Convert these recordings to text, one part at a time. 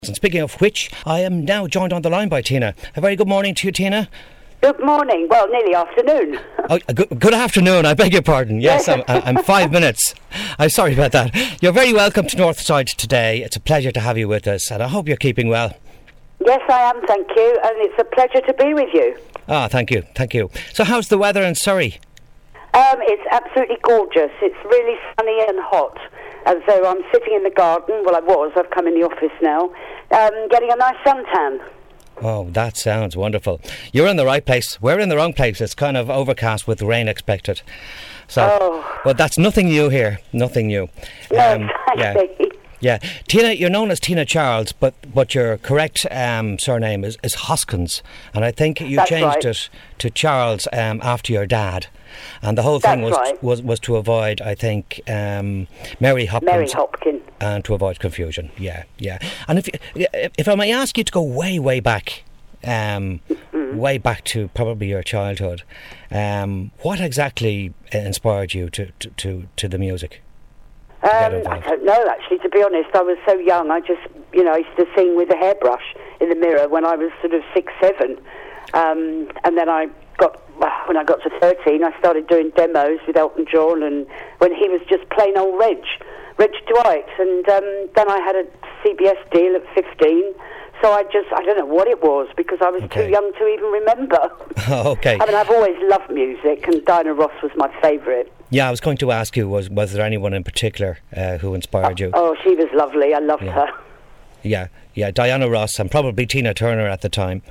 And speaking of which, I am now joined on the line by Tina. A very good morning to you, Tina. Good morning. Well, nearly afternoon. Oh, good afternoon. I beg your pardon. Yes, I'm 5 minutes. I'm sorry about that. You're very welcome to Northside today. It's a pleasure to have you with us, and I hope you're keeping well. Yes, I am, thank you, and it's a pleasure to be with you. Ah, thank you. So how's the weather in Surrey? It's absolutely gorgeous. It's really sunny and hot. And so I'm sitting in the garden. Well, I've come in the office now, getting a nice suntan. Oh, that sounds wonderful. You're in the right place. We're in the wrong place. It's kind of overcast with rain expected. So, But that's nothing new here. Nothing new. No, exactly. Yeah. Tina, you're known as Tina Charles, but your correct surname is Hoskins. And I think you changed it to Charles after your dad. And the whole thing was to avoid, I think, Mary Hopkins. And to avoid confusion. Yeah. And if I may ask you to go way back, way back to probably your childhood, what exactly inspired you to the music? I don't know, actually, to be honest. I was so young. I used to sing with a hairbrush in the mirror when I was sort of 6, 7. And then when I got to 13, I started doing demos with Elton John, and when he was just plain old Reg Dwight. And then I had a CBS deal at 15. So I don't know what it was, because I was too young to even remember. Okay. I mean, I've always loved music, and Diana Ross was my favourite. Yeah, I was going to ask you, was there anyone in particular who inspired you? Oh, she was lovely. I loved her. Yeah, Diana Ross and probably Tina Turner at the time.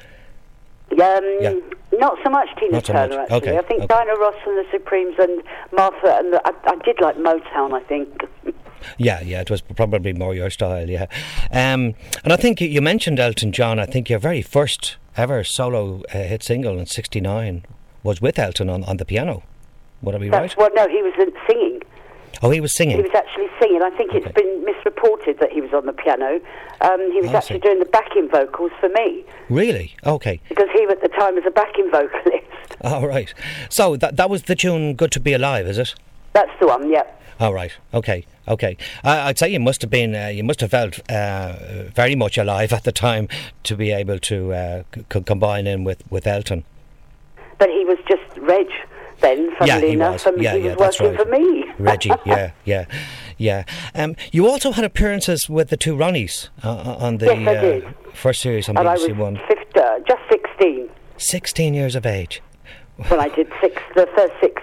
Not so much Tina Turner, actually. Okay. I think Diana Ross and the Supremes and Martha, and I did like Motown, I think. Yeah, it was probably more your style, yeah. And I think you mentioned Elton John. I think your very first ever solo hit single in '69 was with Elton on the piano. Would I be right? Well, no, he was singing. Oh, he was singing? He was actually singing. I think it's been misreported that he was on the piano. He was actually doing the backing vocals for me. Really? Okay. Because he, at the time, was a backing vocalist. Oh, right. So that was the tune Good to Be Alive, is it? That's the one, yeah. Oh, right. Okay. I'd say you must have felt very much alive at the time to be able to combine in with Elton. But he was just Reg then, funnily enough, and he was working for me. Reggie, yeah. You also had appearances with the two Ronnies on the first series on BBC One. And I was just 16. 16 years of age. When I did the first six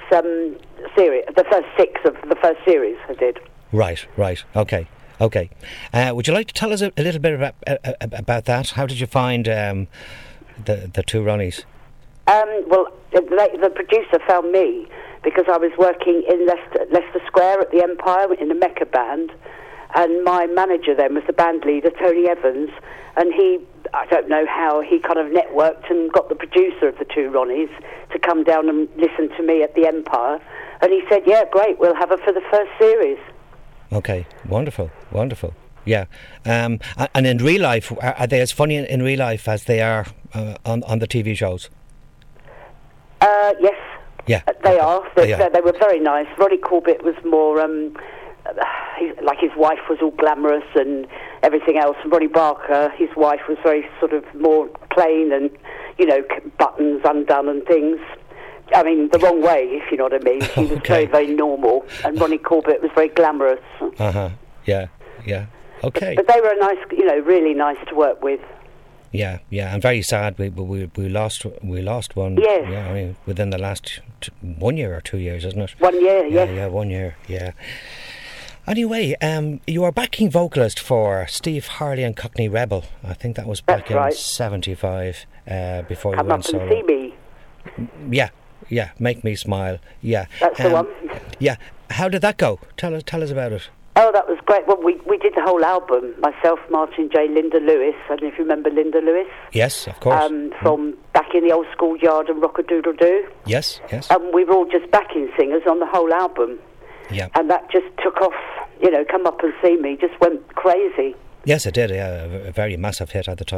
of the first series I did. Right. Okay. Would you like to tell us a little bit about that? How did you find the two Ronnies? Well, the producer found me because I was working in Leicester Square at the Empire in the Mecca band, and my manager then was the band leader, Tony Evans, and I don't know how, he kind of networked and got the producer of the two Ronnies to come down and listen to me at the Empire, and he said, yeah, great, we'll have her for the first series. Okay, wonderful. Yeah, and in real life, are they as funny in real life as they are on the TV shows? Yes. Yeah. They are. They were very nice. Ronnie Corbett was more, like his wife was all glamorous and everything else. And Ronnie Barker, his wife, was very sort of more plain and, buttons undone and things. I mean, the wrong way, if you know what I mean. She was very, very normal. And Ronnie Corbett was very glamorous. Yeah. Okay. But they were nice, really nice to work with. Yeah, I'm very sad. We lost one. Yes. Yeah, I mean, within the last 1 year or 2 years, isn't it? 1 year, yes. Yeah, 1 year. Yeah. Anyway, you were backing vocalist for Steve Harley and Cockney Rebel. I think that was back in '75. Before you went solo. Come up and see me. Yeah. Make Me Smile. Yeah. That's the one. Yeah. How did that go? Tell us about it. Oh, that was great. Well, we did the whole album. Myself, Martin J, Linda Lewis. I don't know if you remember Linda Lewis. Yes, of course. From back in the old schoolyard and Rock-a-Doodle-Doo. Yes. We were all just backing singers on the whole album. Yeah. And that just took off, Come Up and See Me, just went crazy. Yes, it did, a very massive hit at the time.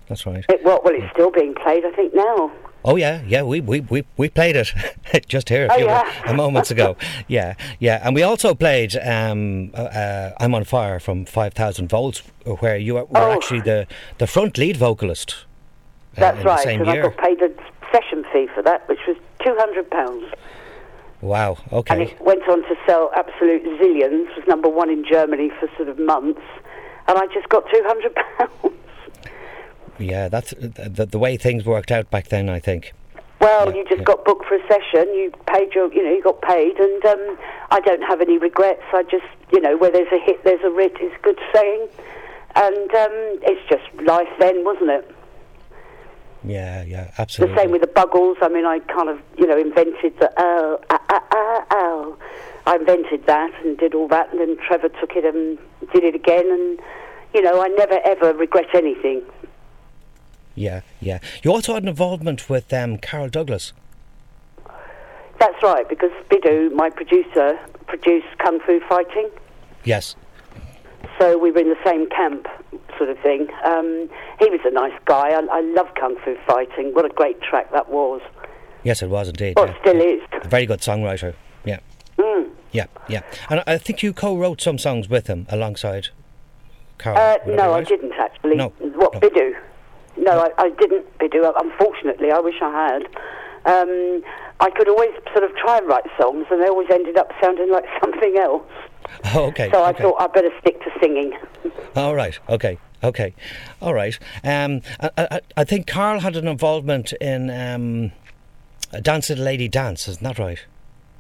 That's right. It's still being played, I think, now. Oh yeah, we played it just here a moments ago. Yeah, and we also played "I'm on Fire" from 5,000 Volts, where you were actually the front lead vocalist. That's right, and I got paid a session fee for that, which was £200. Wow. Okay. And it went on to sell absolute zillions. Was number one in Germany for sort of months, and I just got £200. Yeah, that's the way things worked out back then, I think. Well, you just got booked for a session. You paid you got paid, and I don't have any regrets. I just, where there's a hit, there's a writ, is a good saying, and it's just life then, wasn't it? Yeah, absolutely. The same with the Buggles. I mean, I kind of, invented the ow. I invented that and did all that, and then Trevor took it and did it again, and I never ever regret anything. Yeah. You also had an involvement with Carol Douglas. That's right, because Bidoo, my producer, produced Kung Fu Fighting. Yes. So we were in the same camp, sort of thing. He was a nice guy. I love Kung Fu Fighting. What a great track that was. Yes, it was indeed. Well, it still is. A very good songwriter. Yeah. Mm. Yeah. And I think you co-wrote some songs with him alongside Carol. No, I didn't actually. No. Bidoo? No, I didn't, Bidoo. Unfortunately, I wish I had. I could always sort of try and write songs, and they always ended up sounding like something else. Oh, okay. So I thought I'd better stick to singing. All right. Okay. All right. I think Carl had an involvement in Dance with the Lady Dance. Isn't that right?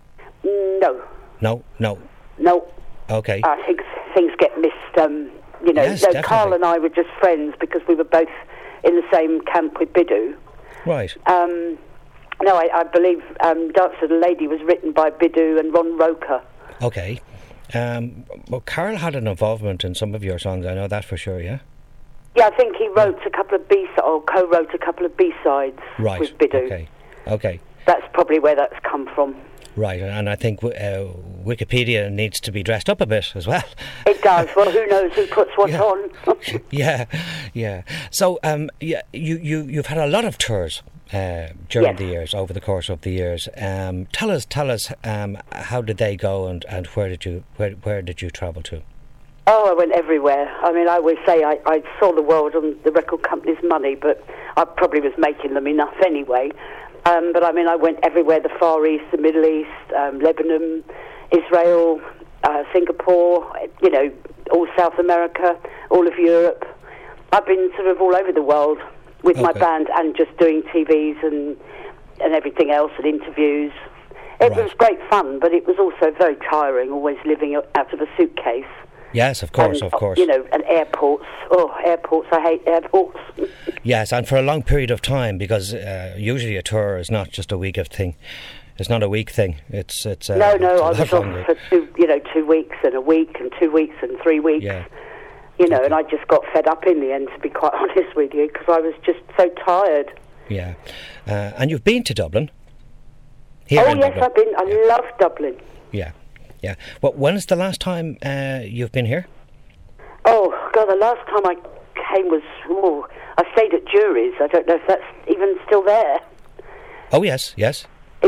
No. Okay. I think things get missed. Yes, definitely. Carl and I were just friends because we were both in the same camp with Bidoo. Right. No, I believe Dance with the Lady was written by Bidoo and Ron Roker. Okay. Well, Carl had an involvement in some of your songs, I know that for sure, yeah? Yeah, I think he wrote a couple of B-sides, or co-wrote a couple of B-sides with Bidoo. Okay. That's probably where that's come from. Right, and I think Wikipedia needs to be dressed up a bit as well. It does. Well, who knows who puts what on? Yeah. So, you've had a lot of tours during the years, over the course of the years. Tell us, how did they go, and where did you travel to? Oh, I went everywhere. I mean, I always say I saw the world on the record company's money, but I probably was making them enough anyway. But I mean, I went everywhere: the Far East, the Middle East, Lebanon, Israel, Singapore. All South America, all of Europe. I've been sort of all over the world with my band and just doing TVs and everything else and interviews. It was great fun, but it was also very tiring, always living out of a suitcase. Yes, of course. And airports. Oh, airports, I hate airports. Yes, and for a long period of time, because usually a tour is not just a week of thing. It's not a week thing. It's no. I was off for 2 weeks and a week and 2 weeks and 3 weeks. Yeah. And I just got fed up in the end, to be quite honest with you, because I was just so tired. Yeah. And you've been to Dublin? Dublin. I've been. I love Dublin. Yeah. Well, when is the last time you've been here? Oh, God, the last time I came was... I stayed at Jury's. I don't know if that's even still there. Oh, yes. Yes,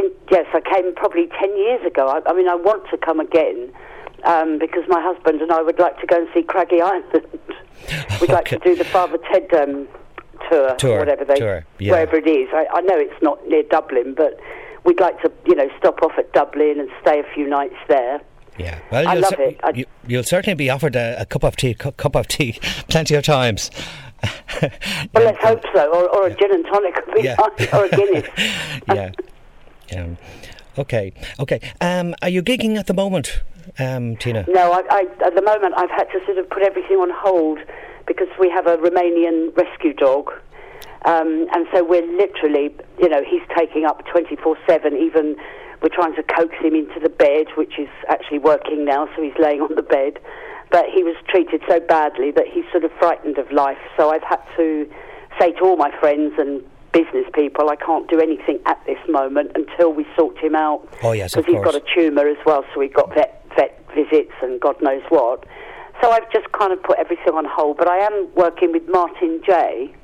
I came probably 10 years ago. I mean, I want to come again because my husband and I would like to go and see Craggy Island. We'd like to do the Father Ted tour, whatever wherever it is. I know it's not near Dublin, but we'd like to, stop off at Dublin and stay a few nights there. Yeah, well, I love it. You'll certainly be offered a cup of tea plenty of times. Well, let's hope so, or a gin and tonic would be nice, or a Guinness. Yeah. Okay. Are you gigging at the moment, Tina? No, I at the moment I've had to sort of put everything on hold because we have a Romanian rescue dog. And so we're literally, he's taking up 24/7. Even we're trying to coax him into the bed, which is actually working now, so he's laying on the bed. But he was treated so badly that he's sort of frightened of life. So I've had to say to all my friends and business people, I can't do anything at this moment until we sort him out. Oh, yes, of course. Because he's got a tumour as well, so we've got vet visits and God knows what. So I've just kind of put everything on hold. But I am working with Martin J.,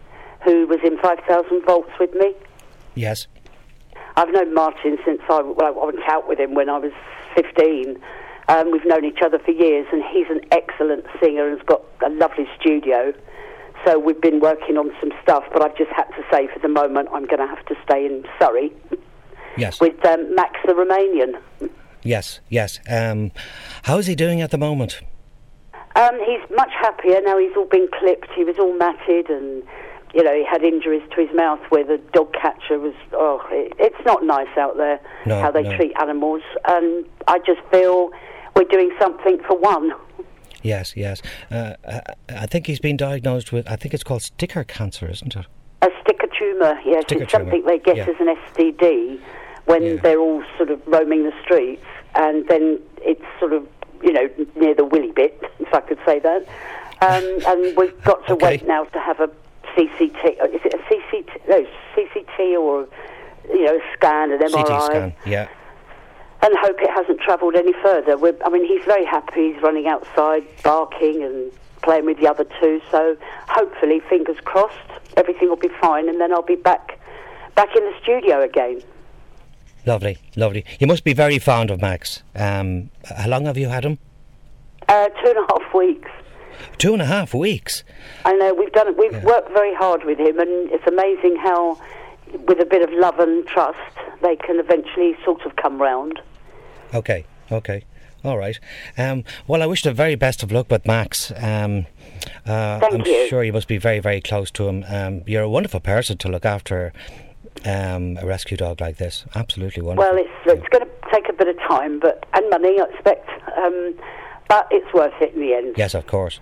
who was in 5,000 Volts with me. Yes. I've known Martin since I went out with him when I was 15. We've known each other for years, and he's an excellent singer and has got a lovely studio. So we've been working on some stuff, but I've just had to say for the moment I'm going to have to stay in Surrey. Yes. With Max the Romanian. Yes, yes. How is he doing at the moment? He's much happier now. He's all been clipped. He was all matted, and he had injuries to his mouth where the dog catcher was. It's not nice out there how they treat animals, and I just feel we're doing something for one. Yes, yes. I think he's been diagnosed with, I think it's called sticker cancer, isn't it? A sticker tumour, yes. It's something they get as an STD when they're all sort of roaming the streets, and then it's sort of, near the willy bit, if I could say that. And we've got to wait now to have a CCT. Is it a CCT? No, CCT or, a scan, an MRI. CT scan, yeah. And hope it hasn't travelled any further. He's very happy. He's running outside, barking and playing with the other two. So hopefully, fingers crossed, everything will be fine, and then I'll be back in the studio again. Lovely, lovely. You must be very fond of Max. How long have you had him? 2.5 weeks. 2.5 weeks? I know, we've worked very hard with him, and it's amazing how, with a bit of love and trust, they can eventually sort of come round. Okay. All right. Well, I wish the very best of luck with Max. Thank I'm you. sure you must be very, very close to him. You're a wonderful person to look after a rescue dog like this. Absolutely wonderful. Well, it's going to take a bit of time and money, I expect. But it's worth it in the end. Yes, of course.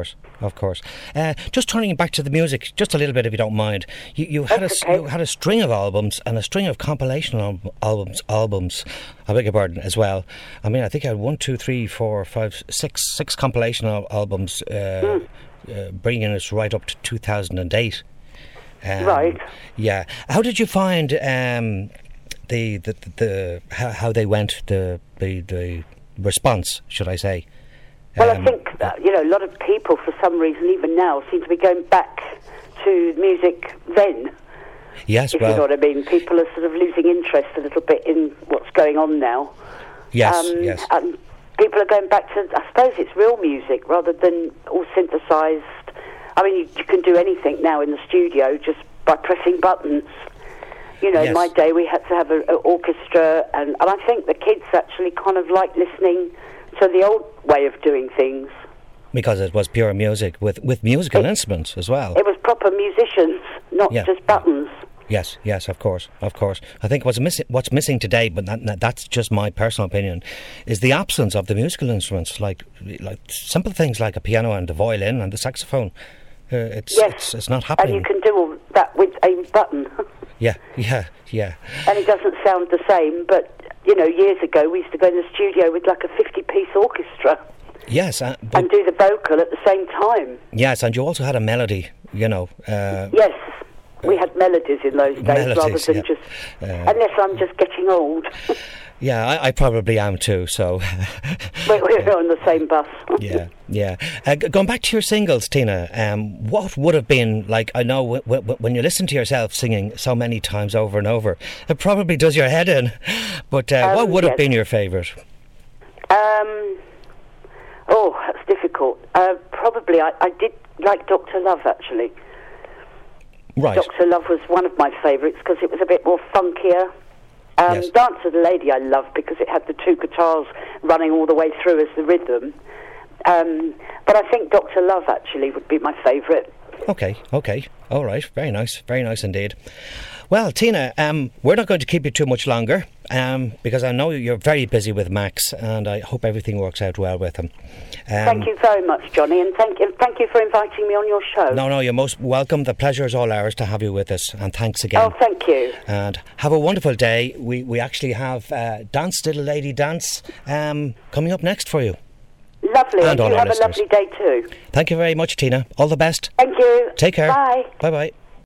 Just turning back to the music, just a little bit, if you don't mind. You had a string of albums and a string of compilation albums. I beg your pardon, as well. I mean, I think I had 1, 2, 3, 4, 5, 6 compilation albums, bringing us right up to 2008. Right. Yeah. How did you find how they went, the response, should I say? Well, I think a lot of people, for some reason, even now, seem to be going back to music then. Yes, if you know what I mean. People are sort of losing interest a little bit in what's going on now. Yes, yes. And people are going back to, I suppose it's real music rather than all synthesised. I mean, you can do anything now in the studio just by pressing buttons. In my day we had to have an orchestra, and I think the kids actually kind of like listening to the old way of doing things. Because it was pure music with musical instruments as well. It was proper musicians, not just buttons. Yes, of course. I think what's missing today, but that's just my personal opinion, is the absence of the musical instruments, like simple things like a piano and the violin and the saxophone. It's not happening. And you can do all that with a button. Yeah. And it doesn't sound the same, but, years ago we used to go in the studio with like a 50-piece orchestra. Yes. And do the vocal at the same time. Yes, and you also had a melody, Yes, we had melodies in those days rather than just... unless I'm just getting old. Yeah, I probably am too, so... We're on the same bus. Yeah. Going back to your singles, Tina, what would have been, like, I know when you listen to yourself singing so many times over and over, it probably does your head in, but what would have been your favourite? That's difficult. Probably, I did like Dr. Love, actually. Right. Dr. Love was one of my favourites because it was a bit more funkier. Yes. Dance of the Lady I loved because it had the 2 guitars running all the way through as the rhythm. But I think Dr. Love actually would be my favourite. Okay. All right. Very nice indeed. Well, Tina, we're not going to keep you too much longer because I know you're very busy with Max, and I hope everything works out well with him. Thank you very much, Johnny, and thank you for inviting me on your show. No, you're most welcome. The pleasure is all ours to have you with us, and thanks again. Oh, thank you. And have a wonderful day. We actually have Dance Little Lady Dance coming up next for you. Lovely, and you have a lovely day too. Thank you very much, Tina. All the best. Thank you. Take care. Bye. Bye-bye.